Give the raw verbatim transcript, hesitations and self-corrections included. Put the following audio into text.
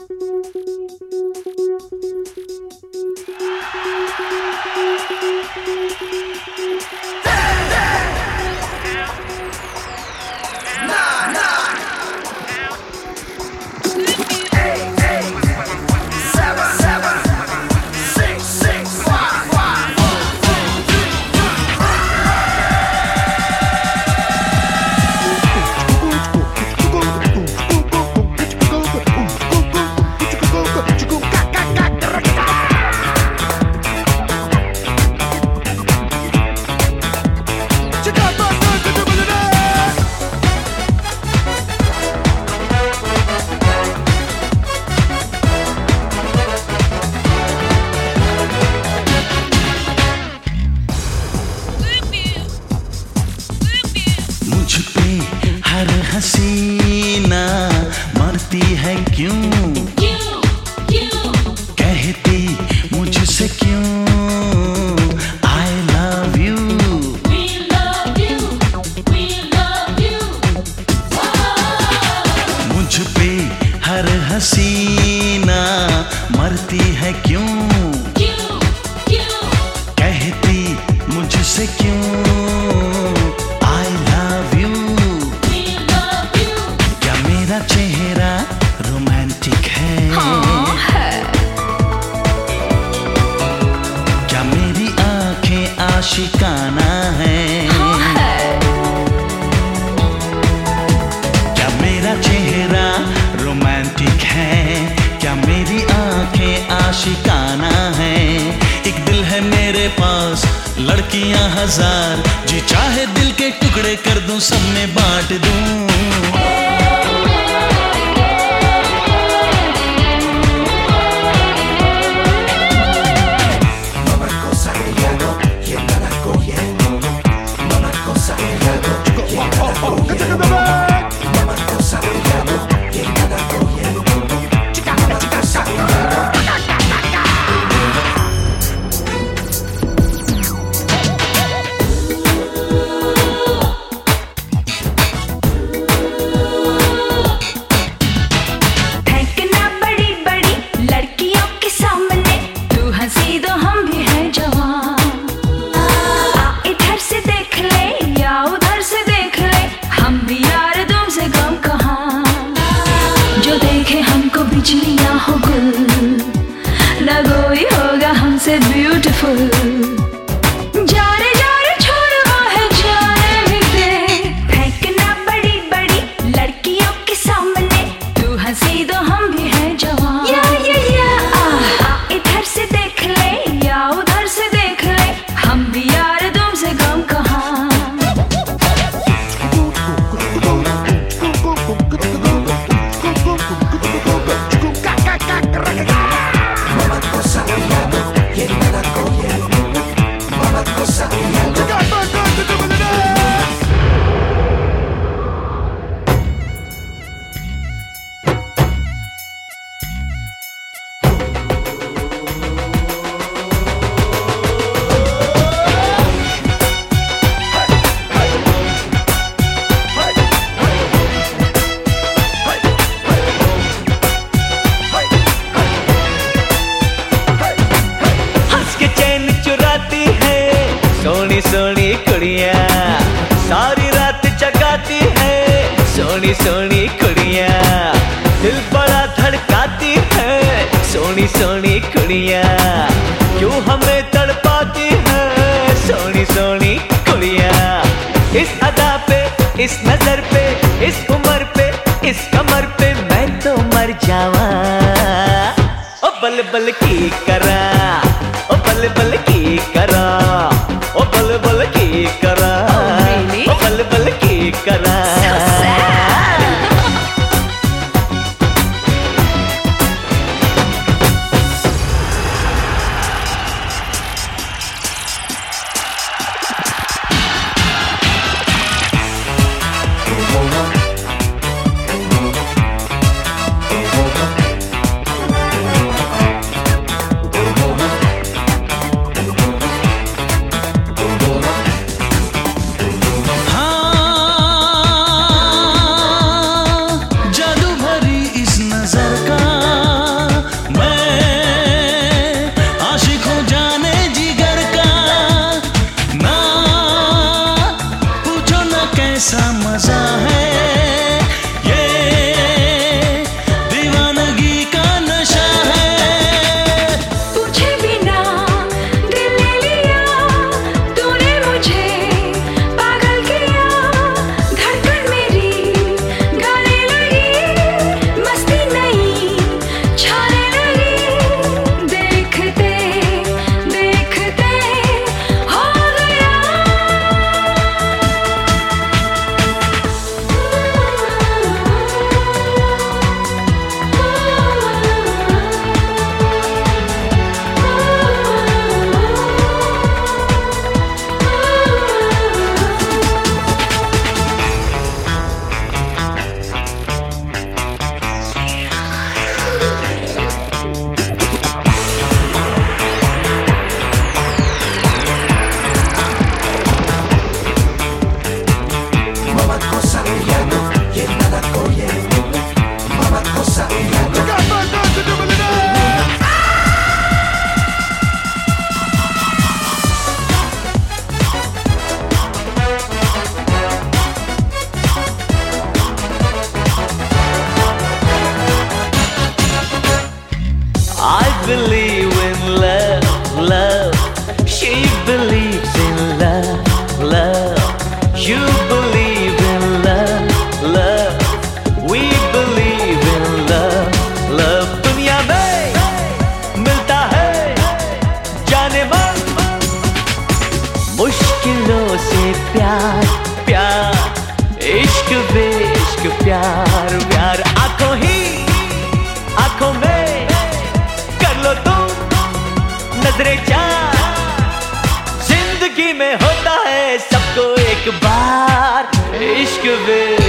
हर हसीना मरती है क्यों, क्यों, क्यों? कहती मुझसे क्यों I love you, We love you, we love you. Wow. मुझ पे हर हसीना मरती है क्यों, क्यों, क्यों? कहती मुझसे क्यों चेहरा रोमांटिक है, हाँ है। क्या मेरी आंखें आशिकाना है, हाँ है। क्या मेरा चेहरा रोमांटिक है, क्या मेरी आंखें आशिकाना है। एक दिल है मेरे पास लड़कियां हजार, जी चाहे दिल के टुकड़े कर दूं सब में बांट दूं। बिजलियां हो गुल, ना कोई होगा हमसे ब्यूटीफुल। जाने जाने छोड़वा है जाने भी दे, फेंकना बड़ी बड़ी लड़कियों के सामने। तू हंसी तो हम भी हैं जवान। या या या आ, इधर से देख ले या उधर से देख ले, हम भी यार तुमसे कम कहाँ। सोनी सोनी कुड़िया सारी रात जगाती है, सोनी सोनी कुड़िया दिल बड़ा धड़काती है। सोनी सोनी कुड़िया क्यों हमें तड़पाती है, सोनी सोनी कुड़िया। इस अदा पे, इस नजर पे, इस उम्र पे, इस कमर पे मैं तो मर जावा। ओ बल बल की करा, ओ बल बल की करा, ओ बल बल की करा, ओ बल बल की करा। I believe in love, love. She believes in love, love. You believe in love, love. We believe in love, love. दुनिया में मिलता है जाने मन, मुश्किलों से प्यार, प्यार, इश्क बेइश्क प्यार, प्यार। आंखों ही आंखों में कर लो तुम नजरें चार, जिंदगी में होता है सबको एक बार इश्क बेइश्क।